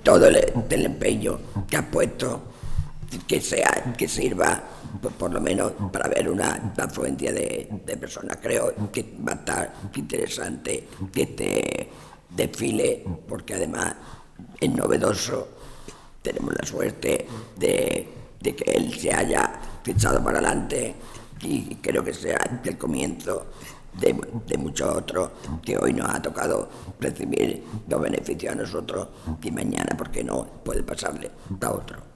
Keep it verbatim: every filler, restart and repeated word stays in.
todo el, el empeño que ha puesto, que sea, que sirva por, por lo menos para ver una afluencia de, de personas. Creo que va a estar interesante que este desfile, porque además es novedoso. Tenemos la suerte de, de que él se haya echado para adelante y creo que sea el comienzo de, de muchos otros que hoy nos ha tocado recibir los beneficios a nosotros y mañana, ¿por qué no?, puede pasarle a otro.